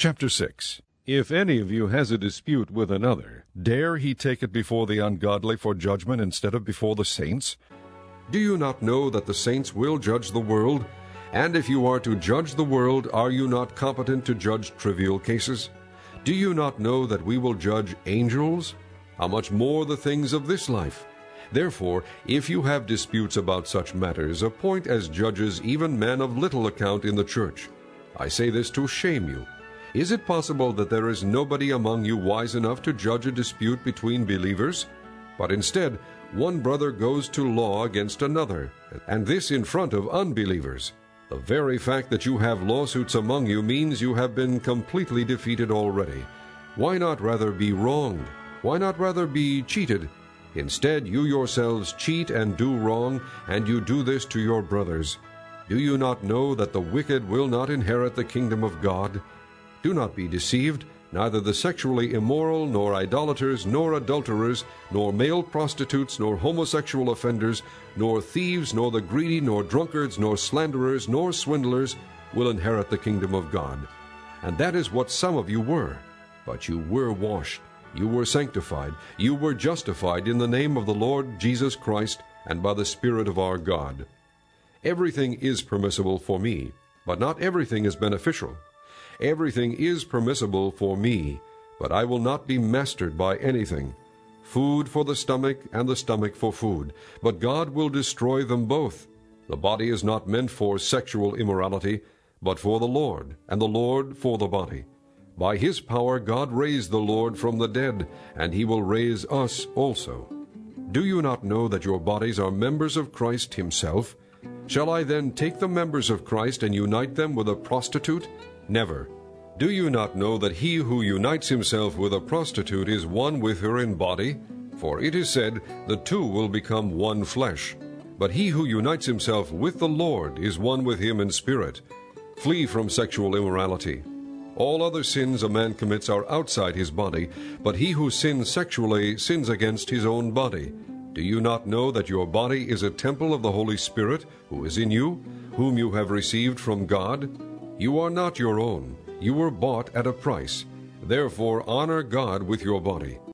Chapter 6. If any of you has a dispute with another, dare he take it before the ungodly for judgment instead of before the saints? Do you not know that the saints will judge the world? And if you are to judge the world, are you not competent to judge trivial cases? Do you not know that we will judge angels? How much more the things of this life? Therefore, if you have disputes about such matters, appoint as judges even men of little account in the church. I say this to shame you. Is it possible that there is nobody among you wise enough to judge a dispute between believers? But instead, one brother goes to law against another, and this in front of unbelievers. The very fact that you have lawsuits among you means you have been completely defeated already. Why not rather be wronged? Why not rather be cheated? Instead, you yourselves cheat and do wrong, and you do this to your brothers. Do you not know that the wicked will not inherit the kingdom of God? Do not be deceived. Neither the sexually immoral, nor idolaters, nor adulterers, nor male prostitutes, nor homosexual offenders, nor thieves, nor the greedy, nor drunkards, nor slanderers, nor swindlers will inherit the kingdom of God. And that is what some of you were. But you were washed, you were sanctified, you were justified in the name of the Lord Jesus Christ and by the Spirit of our God. Everything is permissible for me, but not everything is beneficial. Everything is permissible for me, but I will not be mastered by anything. Food for the stomach, and the stomach for food, but God will destroy them both. The body is not meant for sexual immorality, but for the Lord, and the Lord for the body. By his power God raised the Lord from the dead, and he will raise us also. Do you not know that your bodies are members of Christ himself? Shall I then take the members of Christ and unite them with a prostitute? Never. Do you not know that he who unites himself with a prostitute is one with her in body? For it is said, the two will become one flesh. But he who unites himself with the Lord is one with him in spirit. Flee from sexual immorality. All other sins a man commits are outside his body, but he who sins sexually sins against his own body. Do you not know that your body is a temple of the Holy Spirit, who is in you, whom you have received from God? You are not your own. You were bought at a price. Therefore honor God with your body.